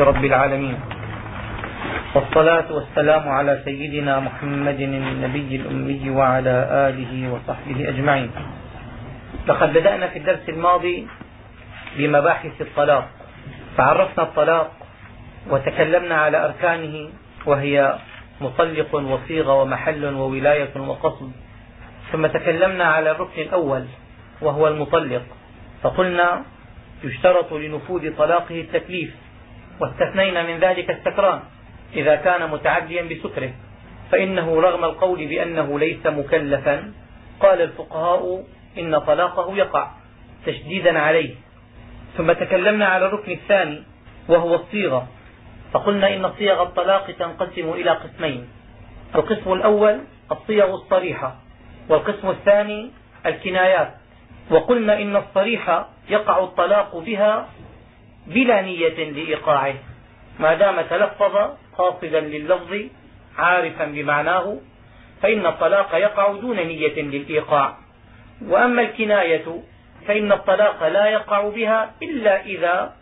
رب العالمين، والصلاة والسلام على سيدنا محمد النبي الأمي وعلى آله وصحبه أجمعين. لقد بدأنا في الدرس الماضي بمباحث الطلاق، فعرفنا الطلاق وتكلمنا على أركانه، وهي مطلق وصيغة ومحل وولاية وقصد. ثم تكلمنا على الركن الأول وهو المطلق، فقلنا يشترط لنفوذ طلاقه التكليف، واستثنينا من ذلك السكران إذا كان متعديا بسكره، فإنه رغم القول بأنه ليس مكلفا قال الفقهاء إن طلاقه يقع تشديدا عليه. ثم تكلمنا على الركن الثاني وهو الصيغة، فقلنا إن صيغ الطلاق تنقسم إلى قسمين: القسم الأول الصيغ الصريحة، والقسم الثاني الكنايات. وقلنا إن الصريحة يقع الطلاق بها بلا نية لإيقاعه، ما دام تلفظ قاصدا لللفظ عارفا بمعناه فإن الطلاق يقع دون نية للإيقاع. وأما الكناية فإن الطلاق لا يقع بها إلا إذا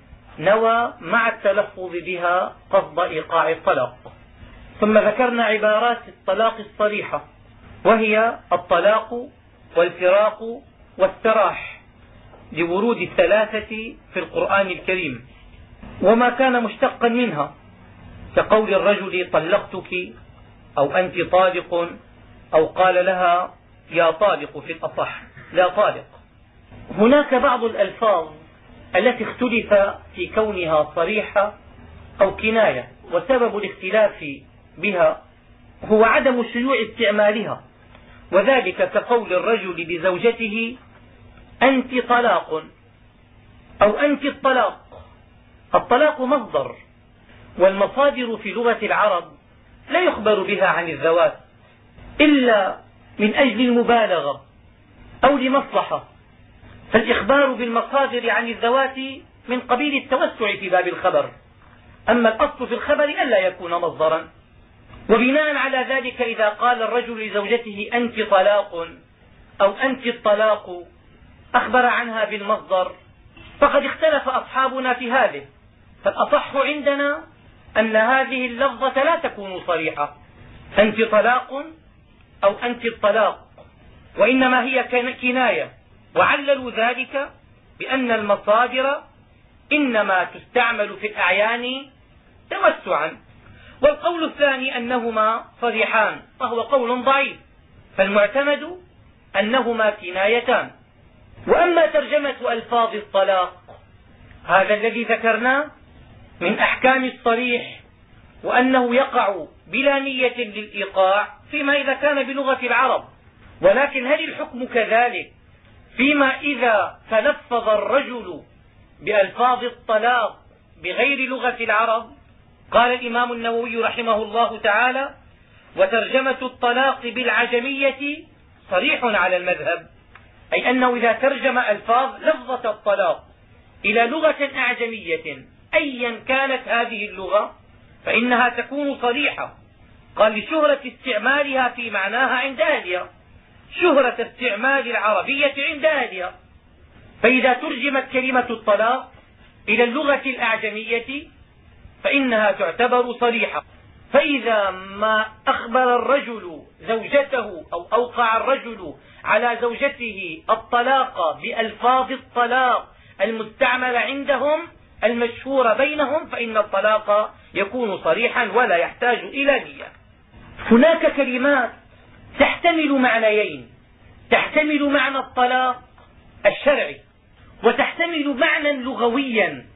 نوى مع التلفظ بها قصد إيقاع الطلاق. ثم ذكرنا عبارات الطلاق الصريحة، وهي الطلاق والفراق والسراح، لورود الثلاثة في القرآن الكريم، وما كان مشتقا منها كقول الرجل طلقتك أو أنت طالق، أو قال لها يا طالق في الأصح لا طالق. هناك بعض الألفاظ التي اختلف في كونها صريحة أو كناية، وسبب الاختلاف بها هو عدم شيوع استعمالها، وذلك كقول الرجل لزوجته أنت طلاق أو أنت الطلاق. الطلاق مصدر، والمصادر في لغة العرب لا يخبر بها عن الذوات إلا من أجل المبالغة أو لمصلحة، فالإخبار بالمصادر عن الذوات من قبيل التوسع في باب الخبر، أما الأصل في الخبر ألا يكون مصدرا. وبناء على ذلك إذا قال الرجل لزوجته أنت طلاق أو أنت الطلاق أخبر عنها بالمصدر، فقد اختلف أصحابنا في هذه، فالأصح عندنا أن هذه اللفظة لا تكون صريحة أنت طلاق أو أنت الطلاق، وإنما هي كناية، وعللوا ذلك بأن المصادر إنما تستعمل في الأعيان توسعا. والقول الثاني أنهما صريحان، وهو قول ضعيف، فالمعتمد أنهما كنايتان. وأما ترجمة ألفاظ الطلاق، هذا الذي ذكرناه من أحكام الصريح، وأنه يقع بلا نية للإيقاع فيما إذا كان بلغة العرب، ولكن هل الحكم كذلك فيما إذا تلفظ الرجل بألفاظ الطلاق بغير لغة العرب؟ قال الإمام النووي رحمه الله تعالى: وترجمة الطلاق بالعجمية صريح على المذهب، أي أنه إذا ترجم ألفاظ لفظة الطلاق إلى لغة أعجمية أيا كانت هذه اللغة فإنها تكون صريحة. قال: لشهرة استعمالها في معناها عند أهلها، شهرة استعمال العربية عند أهلها. فإذا ترجمت كلمة الطلاق إلى اللغة الأعجمية فإنها تعتبر صريحة. فإذا ما أخبر الرجل زوجته أو أوقع الرجل على زوجته الطلاق بألفاظ الطلاق المستعمل عندهم المشهور بينهم فإن الطلاق يكون صريحا ولا يحتاج إلى نية. هناك كلمات تحتمل معنيين: تحتمل معنى الطلاق الشرعي، وتحتمل معنى لغويا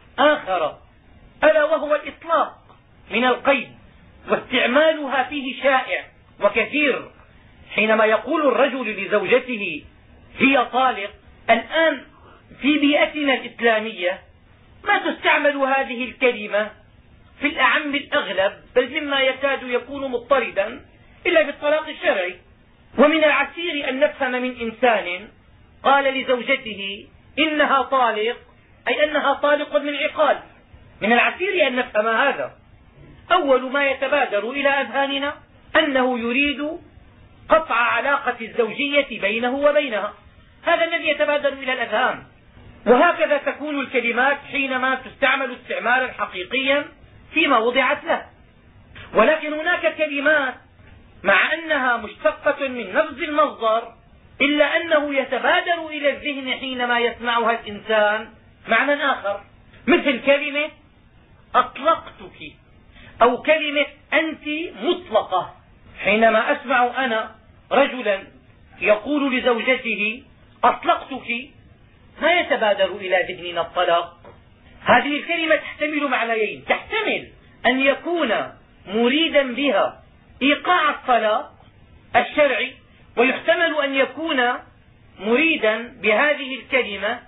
آخر، ألا وهو الإطلاق من القيد، واستعمالها فيه شائع وكثير. حينما يقول الرجل لزوجته هي طالق، الآن في بيئتنا الإسلامية ما تستعمل هذه الكلمة في الأعم الأغلب، بل مما يكاد يكون مضطردا إلا بالطلاق الشرعي. ومن العسير أن نفهم من إنسان قال لزوجته إنها طالق أي أنها طالق من عقال، من العسير أن نفهم هذا. أول ما يتبادر إلى أذهاننا أنه يريد قطع علاقة الزوجية بينه وبينها، هذا الذي يتبادر إلى الأذهان. وهكذا تكون الكلمات حينما تستعمل استعمالا حقيقيا فيما وضعت له. ولكن هناك كلمات مع أنها مشتقة من نفس المصدر إلا أنه يتبادر إلى الذهن حينما يسمعها الإنسان معنى آخر، مثل كلمة أطلقتك أو كلمة أنت مطلقة. حينما أسمع أنا رجلا يقول لزوجته أطلقتك ما يتبادر إلى ذهننا الطلاق. هذه الكلمة تحتمل معنيين، تحتمل أن يكون مريدا بها إيقاع الطلاق الشرعي، ويحتمل أن يكون مريدا بهذه الكلمة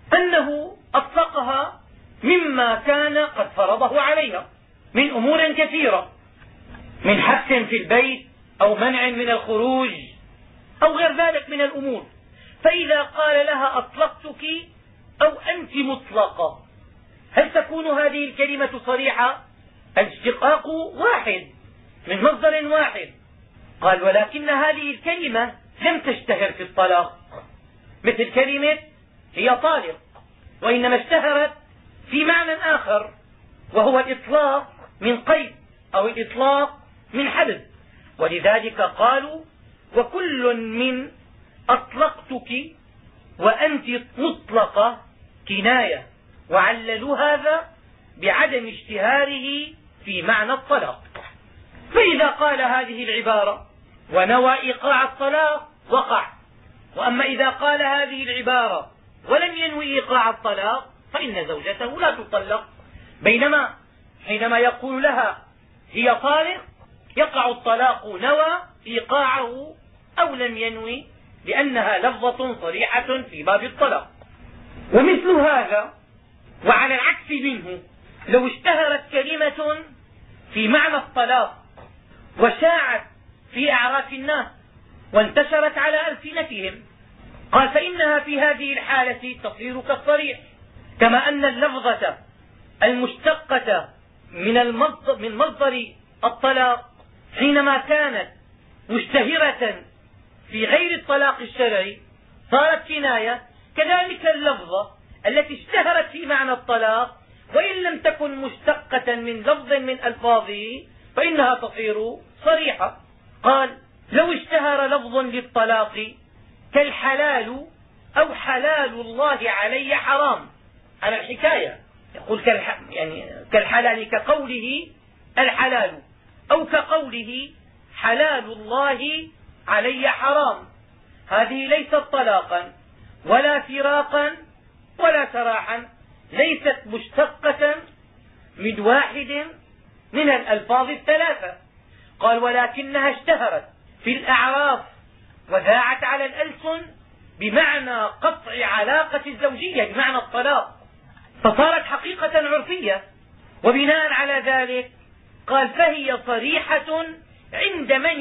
أنه أطلقها مما كان قد فرضه عليها من أمور كثيرة، من حبس في البيت أو منع من الخروج أو غير ذلك من الأمور. فإذا قال لها أطلقتك أو أنت مطلقة، هل تكون هذه الكلمة صريحة؟ الاشتقاق واحد من مصدر واحد. قال ولكن هذه الكلمة لم تشتهر في الطلاق مثل كلمة هي طالق، وإنما اشتهرت في معنى آخر، وهو الإطلاق من قيد أو الإطلاق من حبس. ولذلك قالوا وكل من أطلقتك وأنت مطلقة كناية، وعللوا هذا بعدم اشتهاره في معنى الطلاق. فإذا قال هذه العبارة ونوى إيقاع الطلاق وقع، وأما إذا قال هذه العبارة ولم ينوي إيقاع الطلاق فإن زوجته لا تطلق. بينما حينما يقول لها هي طالق يقع الطلاق نوى إيقاعه أو لم ينوي، لأنها لفظة صريحة في باب الطلاق. ومثل هذا وعلى العكس منه لو اشتهرت كلمة في معنى الطلاق وشاعت في أعراف الناس وانتشرت على ألسنتهم، قال فإنها في هذه الحالة تصير كالصريح، كما أن اللفظة المشتقة من مصدر الطلاق حينما كانت مشتهرة في غير الطلاق الشرعي صارت كناية، كذلك اللفظة التي اشتهرت في معنى الطلاق وإن لم تكن مشتقة من لفظ من ألفاظه فإنها تصير صريحة. قال لو اشتهر لفظ للطلاق كالحلال أو حلال الله علي حرام، على الحكاية يقول كالحلال كقوله الحلال أو كقوله حلال الله علي حرام، هذه ليست طلاقا ولا فراقا ولا سراحا، ليست مشتقة من واحد من الألفاظ الثلاثة. قال ولكنها اشتهرت في الأعراف وذاعت على الألسن بمعنى قطع علاقة الزوجية بمعنى الطلاق، فصارت حقيقة عرفية. وبناء على ذلك قال فهي صريحة عند من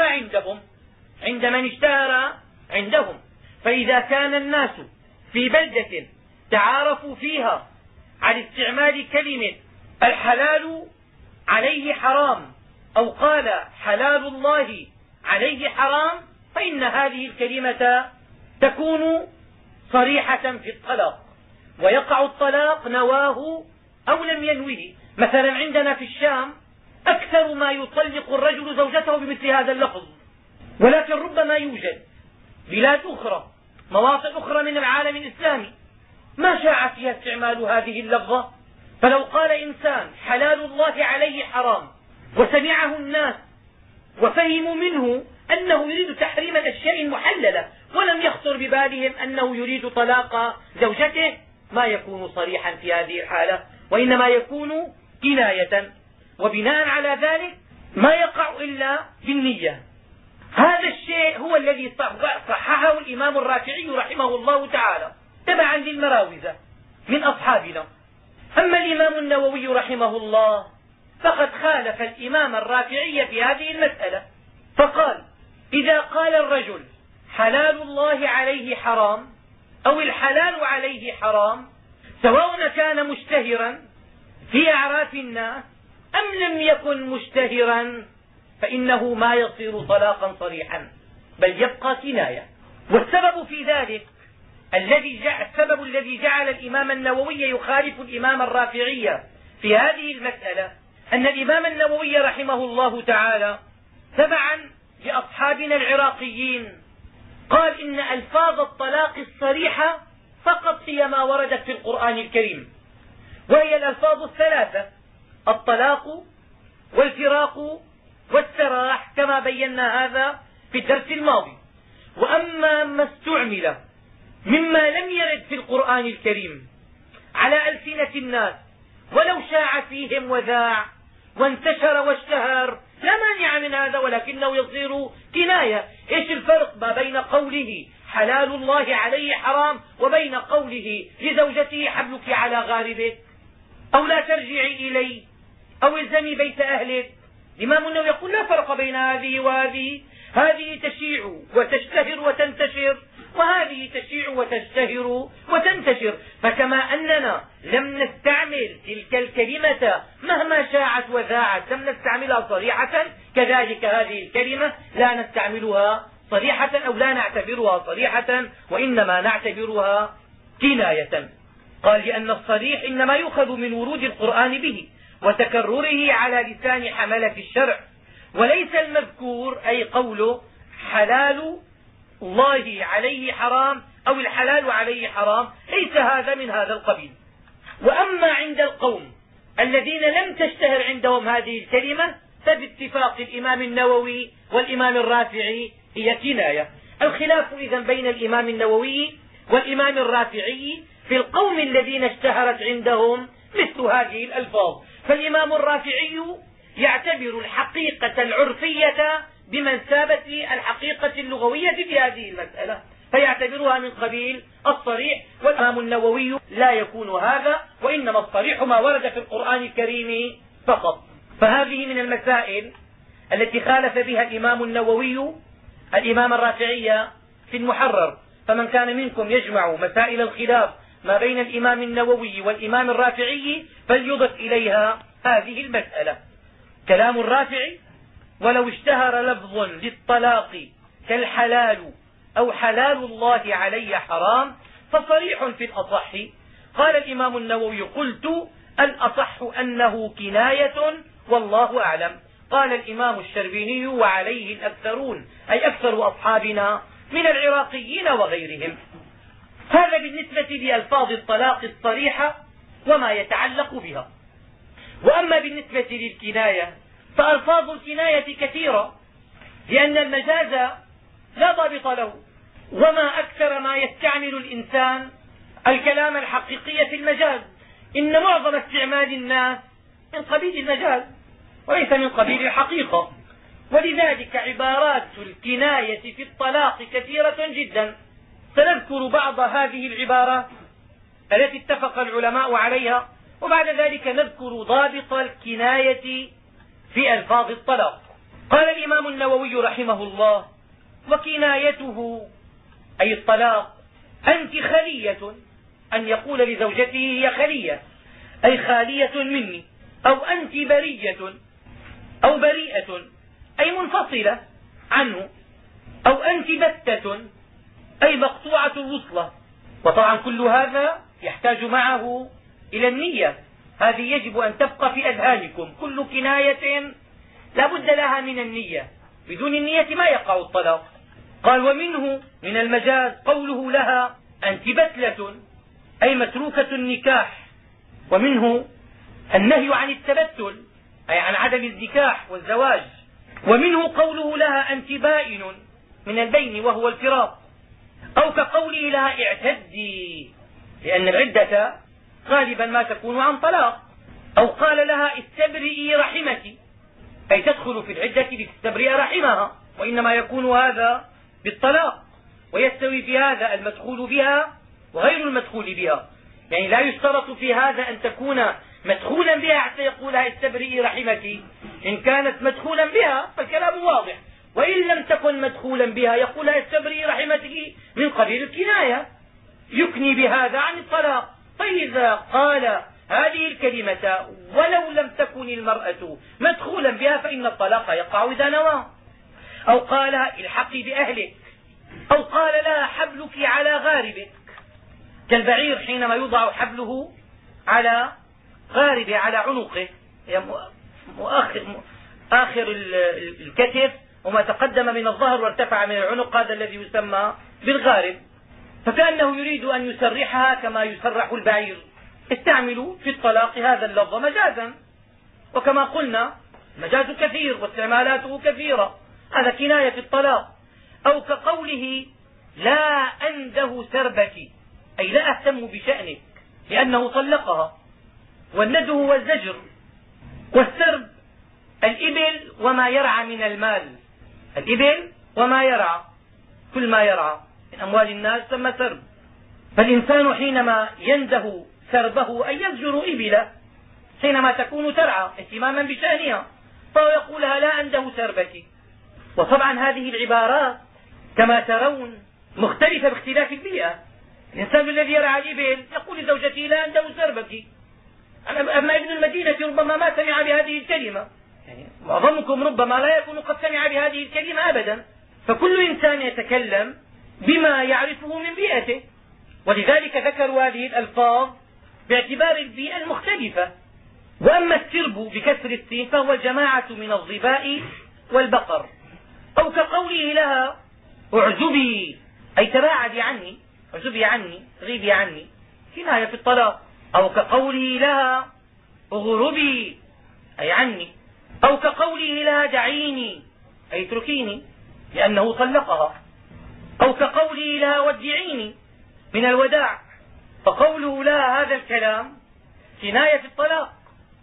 اشتهر عندهم. فإذا كان الناس في بلدة تعارفوا فيها على استعمال كلمة الحلال عليه حرام أو قال حلال الله عليه حرام، فإن هذه الكلمة تكون صريحة في الطلاق، ويقع الطلاق نواه أو لم ينوه. مثلا عندنا في الشام أكثر ما يطلق الرجل زوجته بمثل هذا اللفظ، ولكن ربما يوجد بلاد أخرى مواطن أخرى من العالم الإسلامي ما شاع فيها استعمال هذه اللفظة. فلو قال إنسان حلال الله عليه حرام وسمعه الناس وفهموا منه أنه يريد تحريم الأشياء المحللة ولم يخطر ببالهم أنه يريد طلاق زوجته، ما يكون صريحا في هذه الحالة، وإنما يكون كناية. وبناء على ذلك ما يقع إلا بالنية. هذا الشيء هو الذي صححه الإمام الرافعي رحمه الله تعالى تبعا للمراوزة من أصحابنا. أما الإمام النووي رحمه الله فقد خالف الإمام الرافعي في هذه المسألة، فقال إذا قال الرجل حلال الله عليه حرام أو الحلال عليه حرام، سواء كان مشتهرا في أعراف الناس أم لم يكن مشتهرا، فإنه ما يصير طلاقا صريحا بل يبقى كناية. والسبب في ذلك السبب الذي جعل الإمام النووي يخالف الإمام الرافعي في هذه المسألة أن الإمام النووي رحمه الله تعالى تبعا لأصحابنا العراقيين قال إن ألفاظ الطلاق الصريحة فقط هي ما وردت في القرآن الكريم، وهي الألفاظ الثلاثة: الطلاق والفراق والسراح، كما بينا هذا في الدرس الماضي. وأما ما استعمل مما لم يرد في القرآن الكريم على ألسنة الناس ولو شاع فيهم وذاع وانتشر واشتهر لا مانع من هذا، ولكنه يصير كناية. ايش الفرق ما بين قوله حلال الله عليه حرام وبين قوله لزوجته حبلك على غاربك، أو لا ترجعي إلي، أو الزمي بيت أهلك؟ الإمام النووي يقول لا فرق بين هذه وهذه، هذه تشيع وتشتهر وتنتشر، وهذه تشيع وتشتهر وتنتشر. فكما أننا لم نستعمل تلك الكلمة مهما شاعت وذاعت، لم نستعملها صريحة، كذلك هذه الكلمة لا نستعملها صريحة أو لا نعتبرها صريحة، وإنما نعتبرها كناية. قال لأن الصريح إنما يؤخذ من ورود القرآن به وتكرره على لسان حملة الشرع، وليس المذكور أي قوله حلال الله عليه حرام أو الحلال عليه حرام، ليس هذا من هذا القبيل. وأما عند القوم الذين لم تشتهر عندهم هذه الكلمة فباتفاق الإمام النووي والإمام الرافعي هي كناية. الخلاف إذن بين الإمام النووي والإمام الرافعي في القوم الذين اشتهرت عندهم مثل هذه الألفاظ. فالإمام الرافعي يعتبر الحقيقة العرفية بمثابة الحقيقة اللغوية في هذه المسألة، فيعتبرها من قبيل الصريح. والإمام النووي لا يكون هذا، وإنما الصريح ما ورد في القرآن الكريم فقط. فهذه من المسائل التي خالف بها الإمام النووي الإمام الرافعي في المحرر. فمن كان منكم يجمع مسائل الخلاف ما بين الإمام النووي والإمام الرافعي فليضف إليها هذه المسألة. كلام الرافعي: ولو اشتهر لفظ للطلاق كالحلال أو حلال الله علي حرام فصريح في الأصح. قال الإمام النووي: قلت الأصح أنه كناية والله أعلم. قال الإمام الشربيني: وعليه الأكثرون، أي أكثر أصحابنا من العراقيين وغيرهم. هذا بالنسبة لألفاظ الطلاق الصريحة وما يتعلق بها. وأما بالنسبة للكناية فألفاظ الكناية كثيرة، لأن المجاز لا ضابط له، وما أكثر ما يستعمل الإنسان الكلام الحقيقي في المجاز. إن معظم استعمال الناس من قبيل المجاز وليس من قبيل الحقيقة، ولذلك عبارات الكناية في الطلاق كثيرة جدا. سنذكر بعض هذه العبارات التي اتفق العلماء عليها، وبعد ذلك نذكر ضابط الكناية في ألفاظ الطلاق. قال الإمام النووي رحمه الله: وكنايته أي الطلاق أنت خلية، أن يقول لزوجته هي خلية أي خالية مني، أو أنت برية أو بريئة أي منفصلة عنه، أو أنت بتة أي مقطوعة الوصلة. وطبعا كل هذا يحتاج معه إلى النية، هذه يجب أن تبقى في أذهانكم. كل كناية لا بد لها من النية، بدون النية ما يقع الطلاق. قال: ومنه من المجاز قوله لها أنت بتلة أي متروكة النكاح، ومنه النهي عن التبتل أي عن عدم النكاح والزواج، ومنه قوله لها أنت بائن من البين وهو الفراق، أو كقوله لها اعتدي لأن العدة غالبا ما تكون عن طلاق، أو قال لها استبرئي رحمك أي تدخل في العدة لتستبرئ رحمها، وإنما يكون هذا بالطلاق، ويستوي في هذا المدخول بها وغير المدخول بها. يعني لا يشترط في هذا أن تكون مدخولا بها حتى يقولها استبرئي رحمك. إن كانت مدخولا بها فالكلام واضح، وإن لم تكن مدخولا بها يقولها استبرئي رحمتك من قبيل الكناية، يكني بهذا عن الطلاق. فإذا قال هذه الكلمة ولو لم تكن المرأة مدخولا بها فإن الطلاق يقع إذا نوى، أو قال الحقي بأهلك، أو قال لها حبلك على غاربك، كالبعير حينما يوضع حبله على غاربه على عنقه، آخر الكتف وما تقدم من الظهر وارتفع من العنق، هذا الذي يسمى بالغارب. فكأنه يريد أن يسرحها كما يسرح البعير. استعملوا في الطلاق هذا اللفظ مجازا، وكما قلنا مجاز كثير واستعمالاته كثيرة، هذا كناية في الطلاق. أو كقوله لا أنده سربك، أي لا أهتم بشأنك لأنه طلقها. والنده هو الزجر، والسرب الإبل وما يرعى من المال، الإبل وما يرعى، كل ما يرعى من أموال الناس ثم سرب. فالإنسان حينما ينده سربه أي يزجر إبله حينما تكون ترعى اهتماما بشأنها، فهو يقولها لا أنده سربك. وطبعا هذه العبارات كما ترون مختلفة باختلاف البيئة. الإنسان الذي يرعى الإبل يقول لزوجته لا أنده سربك، أما ابن المدينة ربما ما سمع بهذه الكلمة، يعني معظمكم ربما لا يكون قد سمع بهذه الكلمة أبدا. فكل إنسان يتكلم بما يعرفه من بيئته، ولذلك ذكروا هذه الألفاظ باعتبار البيئة المختلفة. وأما السرب بكسر السين فهو الجماعة من الظباء والبقر. أو كقوله لها اعزبي، أي تباعدي عني، اعزبي عني، غيبي عني، كناية في الطلاق. أو كقوله لها اغربي، أي عني. أو كقوله لها دعيني، أي اتركيني، لأنه طلقها. أو كقوله لها ودعيني من الوداع، فقوله لها هذا الكلام كناية في الطلاق.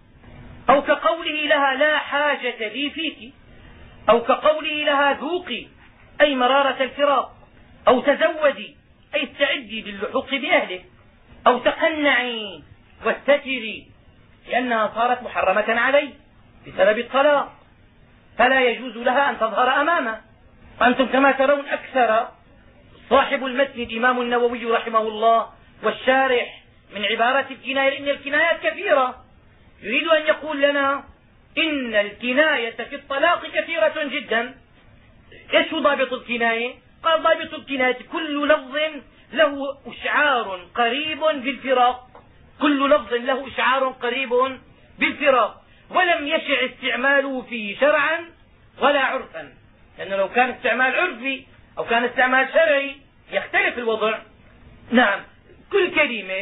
أو كقوله لها لا حاجة لي فيك. أو كقوله لها ذوقي، أي مرارة الفراق. أو تزودي، أي استعدي للحوق بأهله. أو تقنعي واستتري، لأنها صارت محرمة عليه بسبب الطلاق، فلا يجوز لها أن تظهر أمامه. وأنتم كما ترون أكثر صاحب المتن الإمام النووي رحمه الله والشارح من عبارة الكناية، لأن الكنايات كثيرة. يريد أن يقول لنا إن الكناية في الطلاق كثيرة جدا. ايش هو ضابط الكناية؟ قال ضابط الكناية كل لفظ له إشعار قريب بالفراق، كل لفظ له إشعار قريب بالفراق، ولم يشع استعماله فيه شرعا ولا عرفا، لأنه لو كان استعمال عرفي أو كان استعمال شرعي يختلف الوضع. نعم، كل كلمة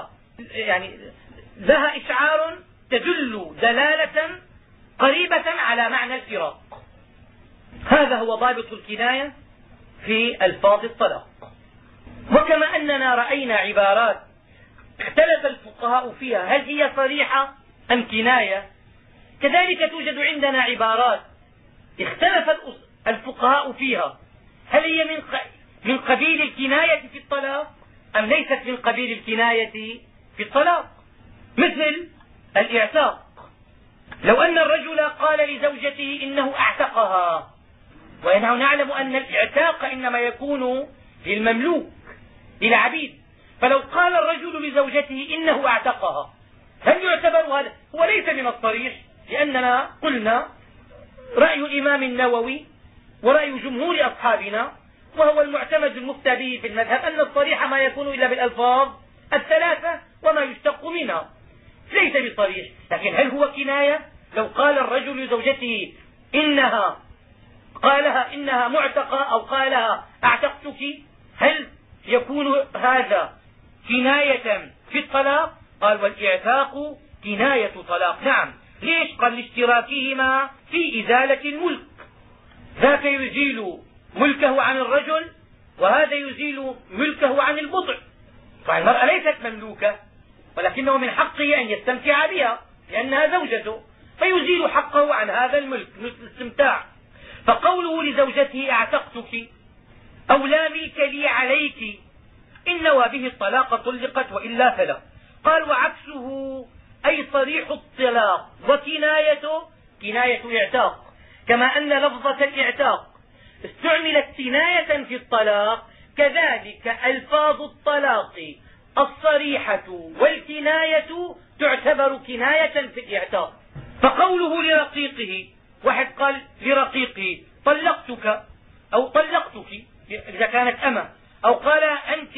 لها إشعار تدل دلالة قريبة على معنى الفراق. هذا هو ضابط الكناية في ألفاظ الطلاق. وكما أننا رأينا عبارات اختلف الفقهاء فيها هل هي صريحة أم كناية، كذلك توجد عندنا عبارات اختلف الفقهاء فيها هل هي من قبيل الكناية في الطلاق أم ليست من قبيل الكناية في الطلاق. مثل الاعتاق، لو أن الرجل قال لزوجته إنه اعتقها، ونحن نعلم أن الاعتاق إنما يكون للمملوك للعبيد، فلو قال الرجل لزوجته إنه اعتقها هل يعتبر هذا؟ هو ليس من الصريح، لأننا قلنا رأي الإمام النووي ورأي جمهور أصحابنا وهو المعتمد المفتى به في المذهب أن الصريح ما يكون إلا بالألفاظ الثلاثة وما يشتق منها، ليس بصريح. لكن هل هو كناية؟ لو قال الرجل لزوجته قالها إنها معتقة أو قالها اعتقتك، هل يكون هذا كناية في الطلاق؟ قال والاعتاق كناية طلاق. نعم، ليش؟ قال لاشتراكهما في إزالة الملك، ذاك يزيل ملكه عن الرجل وهذا يزيل ملكه عن البضع، فالمرأة ليست مملوكة ولكنه من حقه أن يستمتع بها لأنها زوجته، فيزيل حقه عن هذا الملك مثل الاستمتاع. فقوله لزوجته اعتقتك أو لا ملك لي عليك إن نوى به الطلاق طلقت وإلا فلا. قال وعكسه أي صريح الطلاق وكنايته كناية اعتاق، كما أن لفظة الاعتاق استعملت كناية في الطلاق، كذلك ألفاظ الطلاق الصريحة والكناية تعتبر كناية في الاعتاق. فقوله لرقيقه، واحد قال لرقيقه طلقتك أو طلقتك إذا كانت أمة، أو قال أنت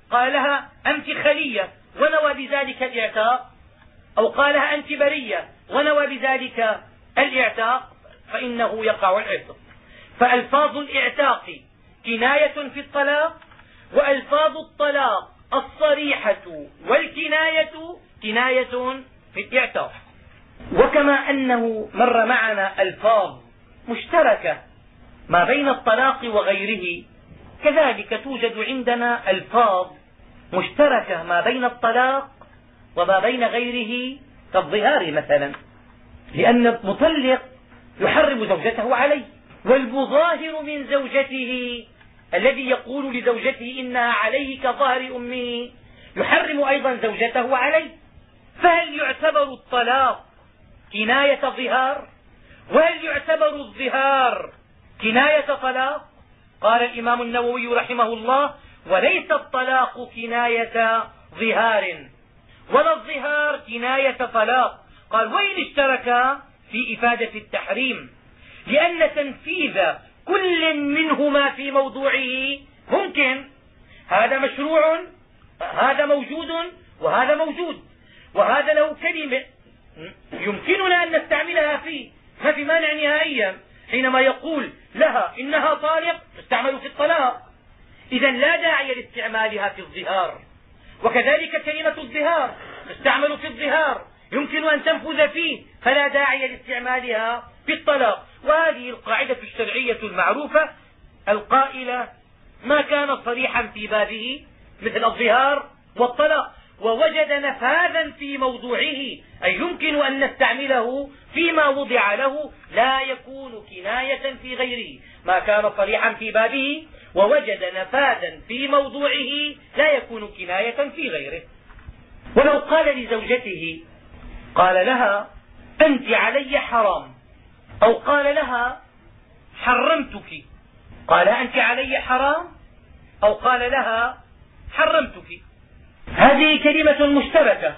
قال لها أنت خلية ونوى بذلك الإعتاق، أو قال لها أنت برية ونوى بذلك الإعتاق، فإنه يقع العتق. فألفاظ الإعتاق كناية في الطلاق، وألفاظ الطلاق الصريحة والكناية كناية في الإعتاق. وكما أنه مر معنا ألفاظ مشتركة ما بين الطلاق وغيره، كذلك توجد عندنا ألفاظ مشتركة ما بين الطلاق وما بين غيره كالظهار مثلا، لأن المطلق يحرم زوجته عليه، والمظاهر من زوجته الذي يقول لزوجته إنها عليه كظهر أمه يحرم أيضا زوجته عليه. فهل يعتبر الطلاق كناية ظهار؟ وهل يعتبر الظهار كناية طلاق؟ قال الإمام النووي رحمه الله: وليس الطلاق كناية ظهار ولا الظهار كناية طلاق. قال: وإن اشتركا في إفادة التحريم، لأن تنفيذ كل منهما في موضوعه ممكن. هذا مشروع، هذا موجود وهذا موجود، وهذا له كلمة يمكننا أن نستعملها فيه، ما في مانع نهائيا. حينما يقول لها إنها طالق تستعمل في الطلاق، إذا لا داعي لاستعمالها في الظهار. وكذلك كلمة الظهار تستعمل في الظهار، يمكن أن تنفذ فيه، فلا داعي لاستعمالها في الطلاق. وهذه القاعدة الشرعية المعروفة القائلة: ما كان صريحا في بابه مثل الظهار والطلاق ووجد نفاذا في موضوعه، أي يمكن أن نستعمله فيما وضع له، لا يكون كناية في غيره. ما كان صريحا في بابه ووجد نفاذا في موضوعه لا يكون كناية في غيره. ولو قال لزوجته، قال لها: أنت علي حرام، أو قال لها: حرمتك، قال: أنت علي حرام، أو قال لها: حرمتك، هذه كلمة مشتركة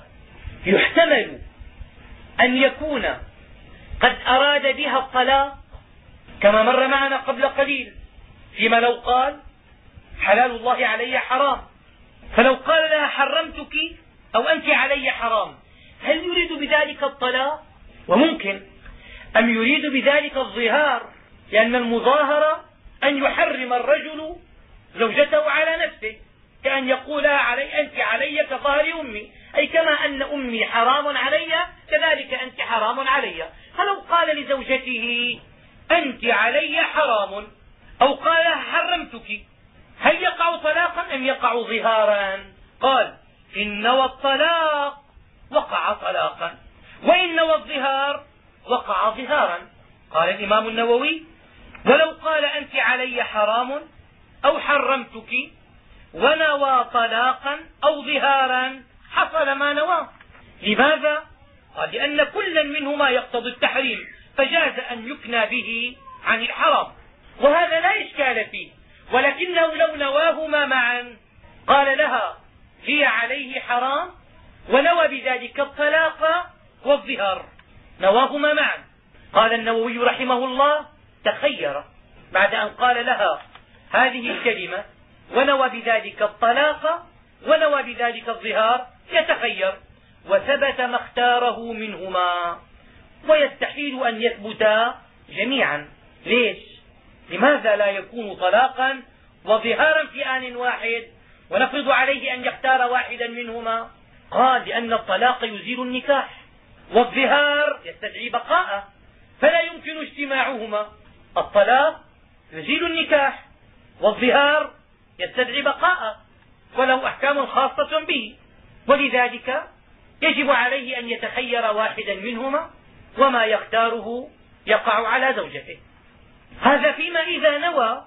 يحتمل أن يكون قد أراد بها الطلاق، كما مر معنا قبل قليل فيما لو قال: حلال الله علي حرام. فلو قال لها: حرمتك أو أنت علي حرام، هل يريد بذلك الطلاق؟ وممكن أم يريد بذلك الظهار، لأن المظاهرة أن يحرم الرجل زوجته على نفسه، كأن يقول: أنت علي كظهر أمي، أي كما أن أمي حرام علي كذلك أنت حرام علي. فلو قال لزوجته: أنت علي حرام، أو قال: حرمتك، هل يقع طلاقا أم يقع ظهارا؟ قال: إن نوى الطلاق وقع طلاقا، وإن نوى الظهار وقع ظهارا. قال الإمام النووي: ولو قال أنت علي حرام أو حرمتك ونوى طلاقا أو ظهارا حصل ما نوى. لماذا؟ قال: لأن كلا منهما يقتضي التحريم، فجاز أن يكنى به عن الحرام، وهذا لا إشكال فيه. ولكنه لو نواهما معا، قال لها: هي عليه حرام، ونوى بذلك الطلاق والظهار، نواهما معا. قال النووي رحمه الله: تخير بعد أن قال لها هذه الكلمة ونوى بذلك الطلاق ونوى بذلك الظهار، يتخير، وثبت ما اختاره منهما، ويستحيل أن يثبتا جميعا. ليش؟ لماذا لا يكون طلاقا وظهارا في آن واحد ونفرض عليه أن يختار واحدا منهما؟ قال: لأن الطلاق يزيل النكاح، والظهار يستدعي بقاءه، فلا يمكن اجتماعهما. الطلاق يزيل النكاح، والظهار يستدعي بقاءه، وله أحكام خاصة به، ولذلك يجب عليه أن يتخير واحدا منهما، وما يختاره يقع على زوجته. هذا فيما إذا نوى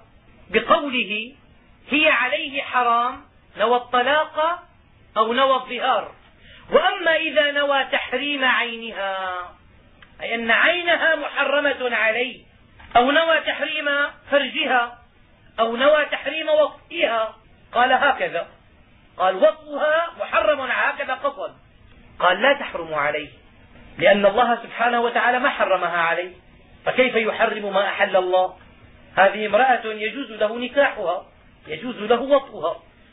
بقوله هي عليه حرام، نوى الطلاق أو نوى الظهار. وأما إذا نوى تحريم عينها، أي أن عينها محرمة عليه، أو نوى تحريم فرجها، أو نوى تحريم وطئها، قال هكذا، قال: وطئها محرم هكذا قصد، قال: لا تحرم عليه، لأن الله سبحانه وتعالى ما حرمها عليه، فكيف يحرم ما أحل الله؟ هذه امرأة يجوز له نكاحها، يجوز له وطئها،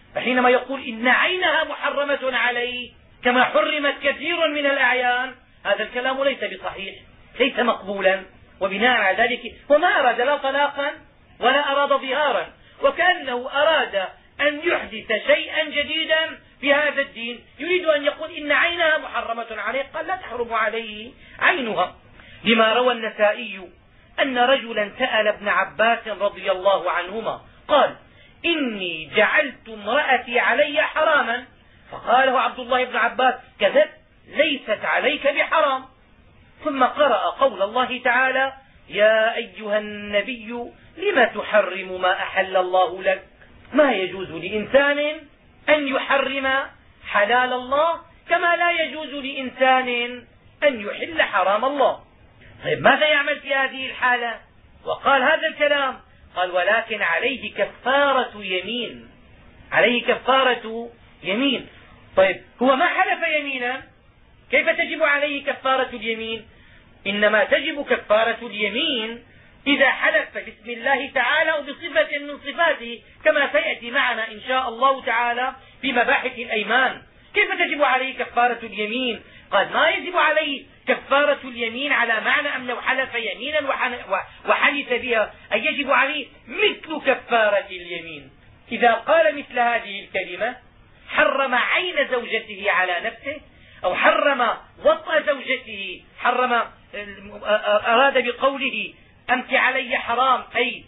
فحينما يقول إن عينها محرمة عليه كما حرمت كثير من الأعيان، هذا الكلام ليس بصحيح، ليس مقبولا. وبناء على ذلك وما أراد لا طلاقا ولا أراد ظهارا، وكأنه أراد أن يحدث شيئا جديدا في هذا الدين، يريد أن يقول إن عينها محرمة عليه، قال لا تحرم عليه عينها. لما روى النسائي أن رجلا سأل ابن عباس رضي الله عنهما قال إني جعلت امرأتي علي حراما، فقاله عبد الله بن عباس كذبت، ليست عليك بحرام. ثم قرأ قول الله تعالى يا أيها النبي لم تحرم ما أحل الله لك. ما يجوز لإنسان أن يحرم حلال الله كما لا يجوز لإنسان أن يحل حرام الله. طيب ماذا يعمل في هذه الحالة؟ وقال هذا الكلام، قال ولكن عليه كفارة يمين، عليه كفارة يمين. طيب هو ما حلف يمينا، كيف تجب عليه كفارة اليمين؟ إنما تجب كفارة اليمين إذا حلف باسم الله تعالى وبصفة من صفاته، كما سيأتي معنا إن شاء الله تعالى في مباحث الأيمان. كيف تجب عليه كفارة اليمين؟ قال ما يجب عليه كفارة اليمين على معنى أنه حلف يمينا وحلف بها، أي يجب عليه مثل كفارة اليمين. إذا قال مثل هذه الكلمة حرم عين زوجته على نفسه، أو حرم وطأ زوجته، أراد بقوله أنت علي حرام أي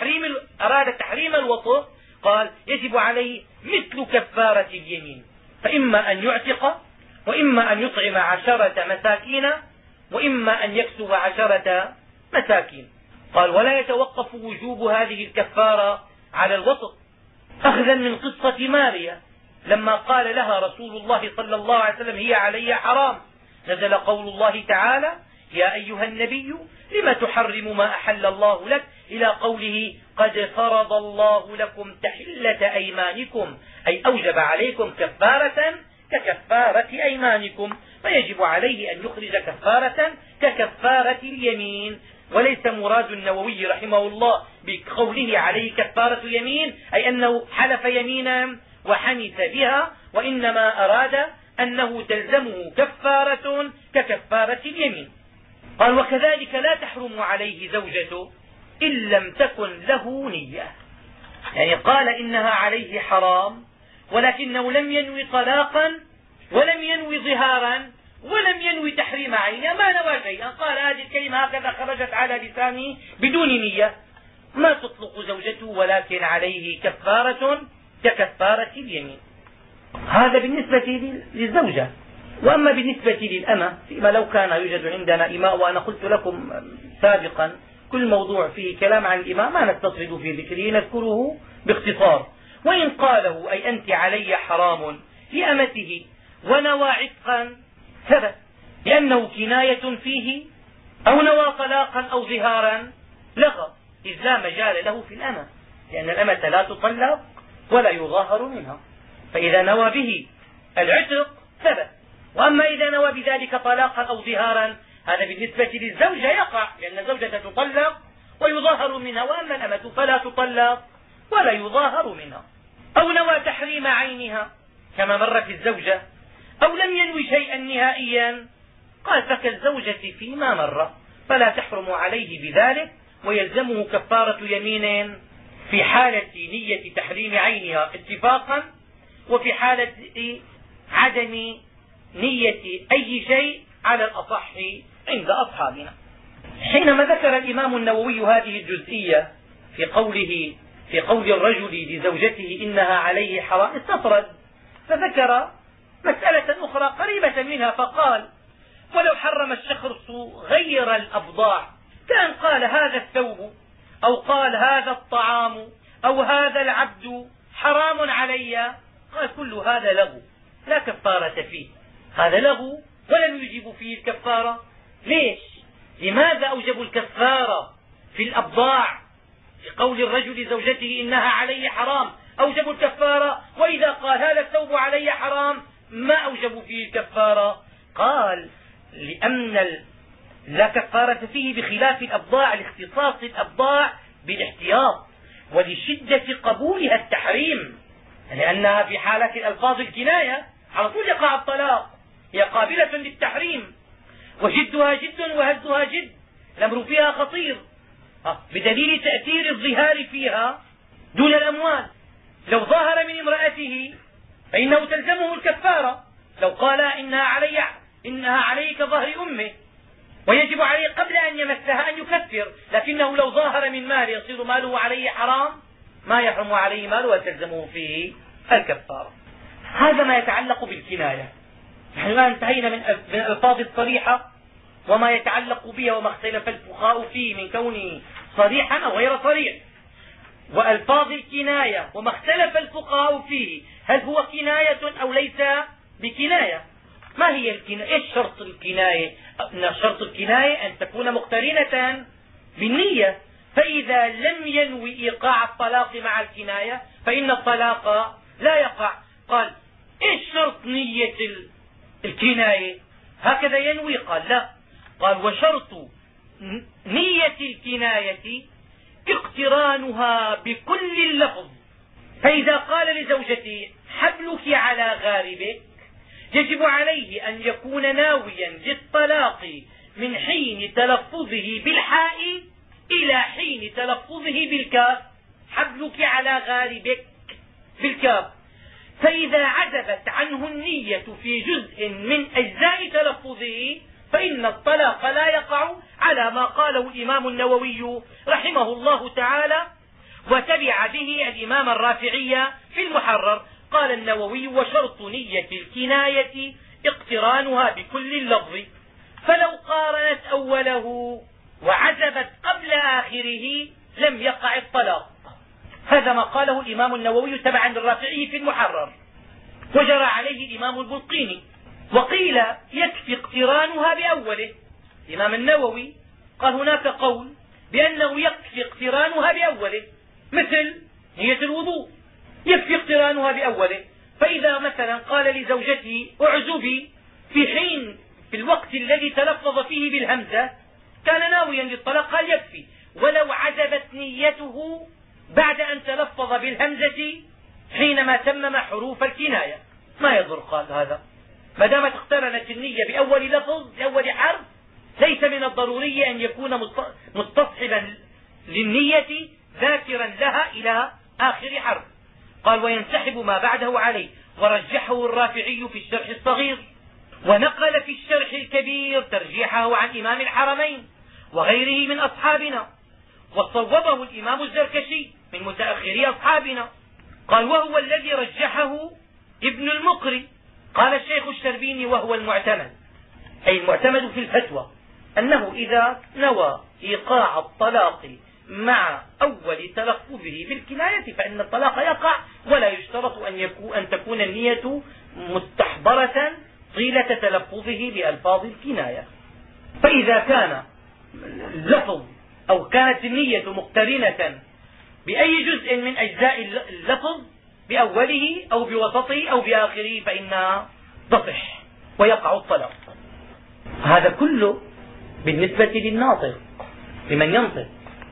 أراد تحريم الوطء، قال يجب عليه مثل كفارة اليمين، فإما أن يعتق، وإما أن يطعم 10 مساكين، وإما أن يكسب 10 مساكين. قال ولا يتوقف وجوب هذه الكفارة على الوطء، أخذا من قصة ماريا لما قال لها رسول الله صلى الله عليه وسلم هي علي حرام، نزل قول الله تعالى يا أيها النبي لم تحرم ما أحل الله لك، إلى قوله قد فرض الله لكم تحلة أيمانكم، أي أوجب عليكم كفارة ككفارة أيمانكم، فيجب عليه أن يخرج كفارة ككفارة اليمين. وليس مراد النووي رحمه الله بقوله عليه كفارة يمين أي أنه حلف يمينا وحنث بها، وإنما أراد أنه تلزمه كفارة ككفارة اليمين. قال وكذلك لا تحرم عليه زوجته إن لم تكن له نية، يعني قال إنها عليه حرام ولكنه لم ينوي طلاقا ولم ينوي ظهارا ولم ينوي تحريم عينه، ما نوى شيئا، قال هذه الكلمة هكذا خرجت على لسانه بدون نية، ما تطلق زوجته، ولكن عليه كفارة ككفارة اليمين. هذا بالنسبة للزوجة. وأما بالنسبة للأمة فيما لو كان يوجد عندنا إماء، وأنا قلت لكم سابقا كل موضوع فيه كلام عن الإماء ما نستصعد في ذكره، نذكره باختصار. وإن قاله أي أنت علي حرام لأمته ونوى عتقا ثبت، لأنه كناية فيه، أو نوى طلاقا أو ظهارا لغى، إذ لا مجال له في الأمة، لأن الأمة لا تطلق ولا يظاهر منها، فإذا نوى به العتق ثبت. وأما إذا نوى بذلك طلاقا أو ظهارا هذا بالنسبة للزوجة يقع، لأن الزوجة تطلق ويظاهر منها، وأما الأمة فلا تطلق ولا يظاهر منها. أو نوى تحريم عينها كما مر في الزوجة، أو لم ينوي شيئا نهائيا، قال فكالزوجة فيما مر، فلا تحرم عليه بذلك، ويلزمه كفارة يمين في حالة نية تحريم عينها اتفاقا، وفي حالة عدم نية أي شيء على الأصح عند أصحابنا. حينما ذكر الإمام النووي هذه الجزئية في قول الرجل لزوجته إنها عليه حرام، استطرد فذكر مسألة أخرى قريبة منها، فقال ولو حرم الشخص غير الأبضاع، كان قال هذا الثوب أو قال هذا الطعام أو هذا العبد حرام علي، قال كل هذا لغو لا كفارة فيه، هذا لغو ولم يجب فيه الكفارة. ليش؟ لماذا أوجبوا الكفارة في الأبضاع؟ في قول الرجل زوجته إنها علي حرام أوجبوا الكفارة، وإذا قال هذا الثوب علي حرام ما أوجبوا فيه الكفارة. قال لأن لا كفارة فيه بخلاف الأبضاع، لاختصاص الأبضاع بالاحتياط ولشدة قبولها التحريم. لأنها في حالة ألفاظ الكناية على طول يقع الطلاق، هي قابلة للتحريم، وجدها جد وهزها جد، الأمر فيها خطير بدليل تأثير الظهار فيها دون الأموال. لو ظاهر من امرأته فإنه تلزمه الكفارة، لو قال إنها علي كظهر أمه ويجب عليه قبل أن يمسها أن يكفر، لكنه لو ظاهر من ماله يصير ماله عليه حرام، ما يحرم عليه ماله وتلزمه فيه الكفارة. هذا ما يتعلق بالكناية. نحن الآن انتهينا من الألفاظ الصريحة وما يتعلق بها وما اختلف الفقهاء فيه من كونه صريحا أو غير صريح، وألفاظ الكناية وما اختلف الفقهاء فيه هل هو كناية أو ليس بكناية. ما هي الكناية؟ ايش شرط الكناية؟ شرط الكناية أن تكون مقترنة بالنية، فإذا لم ينوي إيقاع الطلاق مع الكناية فإن الطلاق لا يقع. قال ايش شرط نية الكناية؟ هكذا ينوي؟ قال لا. قال وشرط نية الكناية اقترانها بكل اللفظ، فإذا قال لزوجته حبلك على غاربك يجب عليه أن يكون ناويا للطلاق من حين تلفظه بالحاء إلى حين تلفظه بالكاف، حبلك على غاربك بالكاف. فإذا عزبت عنه النية في جزء من أجزاء تلفظه فإن الطلاق لا يقع، على ما قاله الإمام النووي رحمه الله تعالى، وتبع به الإمام الرافعي في المحرر. قال النووي وشرط نية الكناية اقترانها بكل اللفظ، فلو قارنت أوله وعزبت قبل آخره لم يقع الطلاق. هذا ما قاله الإمام النووي تبعا للرافعي في المحرر، وجرى عليه الإمام البلقيني. وقيل يكفي اقترانها بأوله. الإمام النووي قال هناك قول بأنه يكفي اقترانها بأوله، مثل نية الوضوء يكفي اقترانها بأوله. فإذا مثلا قال لزوجته اعزبي في الوقت الذي تلفظ فيه بالهمزة كان ناويا للطلاق، قال يكفي. ولو عزبت نيته بعد أن تلفظ بالهمزة حينما تمم حروف الكناية ما يضر. قال هذا ما دامت اقترنت النية بأول لفظ بأول حرف ليس من الضروري أن يكون مستصحبا للنية ذاكرا لها إلى آخر حرف. قال وينسحب ما بعده عليه، ورجحه الرافعي في الشرح الصغير، ونقل في الشرح الكبير ترجيحه عن إمام الحرمين وغيره من أصحابنا، وصوبه الإمام الزركشي من متأخري أصحابنا. قال وهو الذي رجحه ابن المقري. قال الشيخ الشربيني وهو المعتمد، أي المعتمد في الفتوى، أنه إذا نوى إيقاع الطلاق مع أول تلفظه بالكناية فإن الطلاق يقع، ولا يشترط أن تكون النية مستحضرة طيلة تلفظه بألفاظ الكناية. فإذا كان اللفظ أو كانت النية مقترنة بأي جزء من أجزاء اللفظ بأوله أو بوسطه أو بآخره فإنها تصح ويقع الطلاق. هذا كله بالنسبة للناطق، لمن ينطق،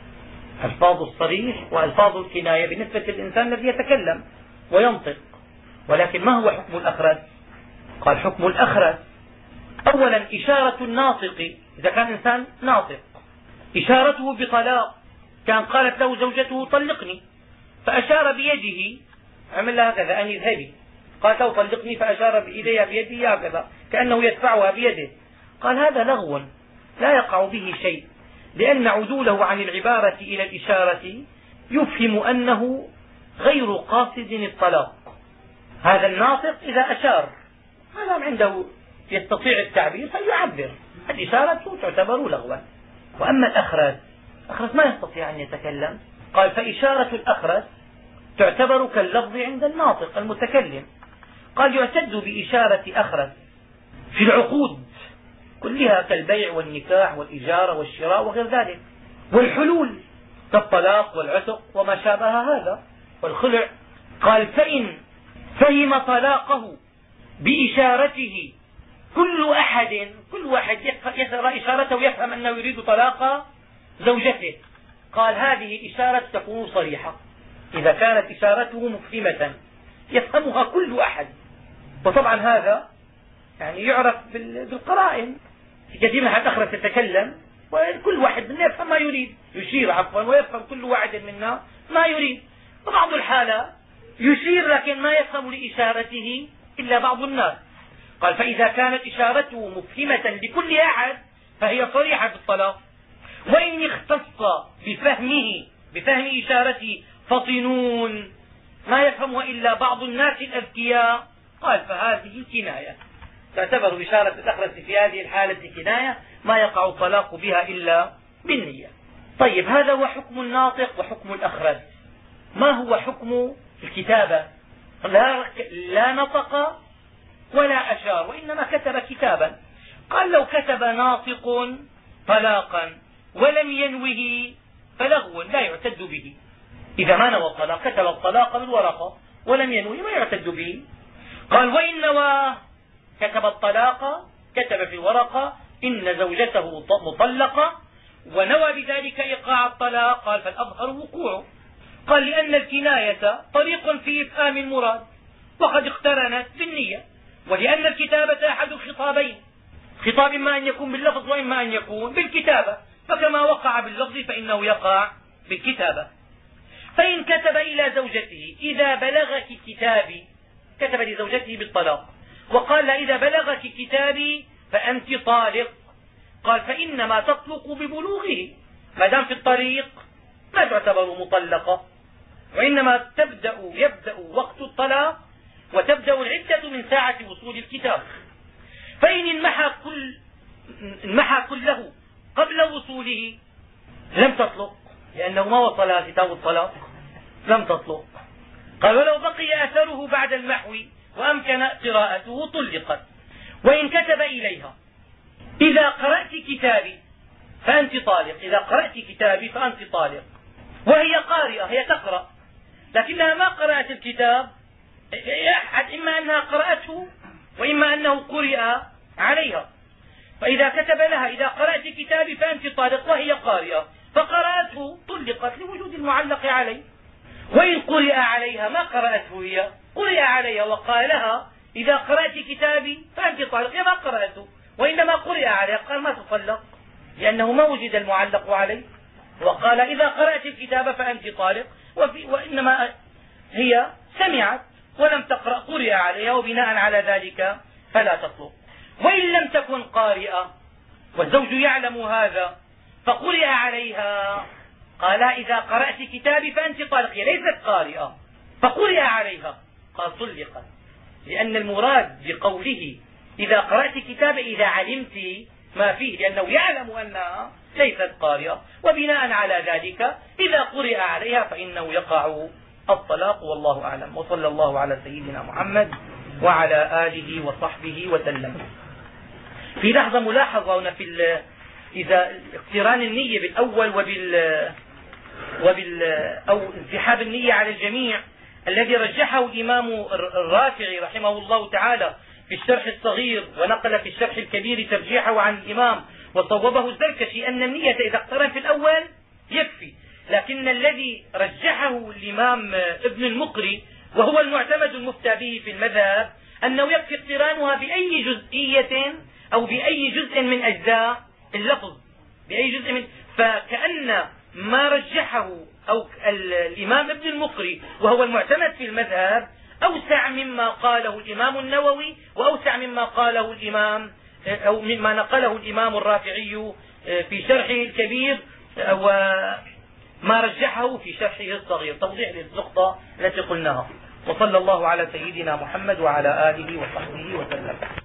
ألفاظ الصريح وألفاظ الكناية بالنسبة للإنسان الذي يتكلم وينطق. ولكن ما هو حكم الأخرس؟ قال حكم الأخرس أولا إشارة الناطق، إذا كان إنسان ناطق إشارته بطلاق، كان قالت له زوجته طلقني فأشار بيده، عمل لها هكذا أن اذهبي، قالت له طلقني فأشار بإيديها بيده هكذا كأنه يدفعها بيده. قال هذا لغو لا يقع به شيء، لأن عدوله عن العبارة إلى الإشارة يفهم أنه غير قاصد الطلاق. هذا الناطق إذا أشار ما دام عنده يستطيع التعبير فليعبر، الإشارة تعتبر لغوا. وأما الأخرس ما يستطيع أن يتكلم، قال فإشارة الأخرس تعتبر كاللفظ عند الناطق المتكلم. قال يعتد بإشارة أخرس في العقود كلها كالبيع والنكاح والإجارة والشراء وغير ذلك، والحلول كالطلاق والعتق وما شابه هذا والخلع. قال فإن فهم طلاقه بإشارته كل واحد يرى إشارته يفهم أنه يريد طلاق زوجته، قال هذه إشارة تكون صريحة إذا كانت إشارته مفهمة يفهمها كل أحد. وطبعا هذا يعني يعرف بالقرائن. في كثير من الأخرى تتكلم وكل واحد منا يفهم ما يريد، يشير عفوا ويفهم كل واحد منا ما يريد. وبعض الحالة يشير لكن ما يفهم لإشارته إلا بعض الناس. قال فإذا كانت إشارته مفهمة لكل أحد فهي صريحة بالطلاق، وإن اختص بفهم إشارته فطنون ما يفهمها إلا بعض الناس الأذكياء، قال فهذه كناية، تعتبر إشارة الأخرس في هذه الحالة كناية ما يقع الطلاق بها إلا بالنية. طيب هذا هو حكم الناطق وحكم الأخرس. ما هو حكم الكتابة؟ لا نطق ولا أشار وإنما كتب كتابا. قال لو كتب ناطق طلاقا ولم ينوه فلغو لا يعتد به. إذا ما نوى الطلاق كتب الطلاق بالورقة ولم ينوه ما يعتد به. قال وإن نوى كتب الطلاق، كتب في الورقة إن زوجته مطلقة ونوى بذلك إيقاع الطلاق، قال فالأظهر وقوعه. قال لأن الكناية طريق في إفهام المراد وقد اقترنت بالنية، ولأن الكتابة أحد الخطابين، خطاب إما أن يكون باللفظ وإما أن يكون بالكتابة، فكما وقع باللفظ فإنه يقع بالكتابة. فإن كتب إلى زوجته إذا بلغك كتابي، كتب لزوجته بالطلاق وقال إذا بلغك كتابي فأنت طالق، قال فإنما تطلق ببلوغه، ما دام في الطريق ما تعتبر مطلقة، وإنما يبدأ وقت الطلاق وتبدأ العدة من ساعة وصول الكتاب. فإن انمحى كله قبل وصوله لم تطلق، لأنه ما وصلها كتاب الطلاق لم تطلق. قال ولو بقي أثره بعد المحو وأمكن قراءته طلقت. وإن كتب إليها إذا قرأت كتابي فأنت طالق، إذا قرأت كتابي فأنت طالق، وهي قارئة، هي تقرأ لكنها ما قرأت الكتاب، إما أنها قرأته وإما أنه قرئ عليها. فإذا كتب لها إذا قرأت كتابي فأنت طالق وهي قارئة فقرأته طلقت لوجود المعلق عليه. وإن قرئ عليها ما قرأته هي، قرئ عليها وقال لها إذا قرأت كتابي فأنت طالق، هي ما قرأته وإنما قرئ عليها، قال ما تطلق لأنه ما وجد المعلق عليه، وقال إذا قرأت الكتاب فأنت طالق، وإنما هي سمعت ولم تقرأ قرئ عليها وبناء على ذلك فلا تطلق. وإن لم تكن قارئة والزوج يعلم هذا فقرئ عليها، قال إذا قرأت كتابي فأنت طالق، هي ليست قارئة فقرئ عليها، قال طلقت، لأن المراد بقوله إذا قرأت كتابي إذا علمت ما فيه، لأنه يعلم أنها ليست قارئة، وبناء على ذلك إذا قرئ عليها فإنه يقع الطلاق. والله أعلم، وصلى الله على سيدنا محمد وعلى آله وصحبه وسلم. في لحظة ملاحظة هنا إذا اقتران النية بالأول أو انسحاب النية على الجميع الذي رجحه الإمام الرافعي رحمه الله تعالى في الشرح الصغير، ونقل في الشرح الكبير ترجيحه عن الإمام، وصوبه الزركشي أن النية إذا اقترن في الأول يكفي، لكن الذي رجحه الإمام ابن المقري وهو المعتمد المفتى به في المذهب أنه يكفي اقترانها بأي جزئية أو بأي جزء من أجزاء اللفظ، بأي جزء من، فكأن ما رجحه أو الإمام ابن المقري وهو المعتمد في المذهب أوسع مما قاله الإمام النووي، وأوسع مما قاله الإمام أو مما نقله الإمام الرافعي في شرحه الكبير، وما رجحه في شرحه الصغير، توضيح للنقطة التي قلناها. وصلى الله على سيدنا محمد وعلى آله وصحبه وسلم.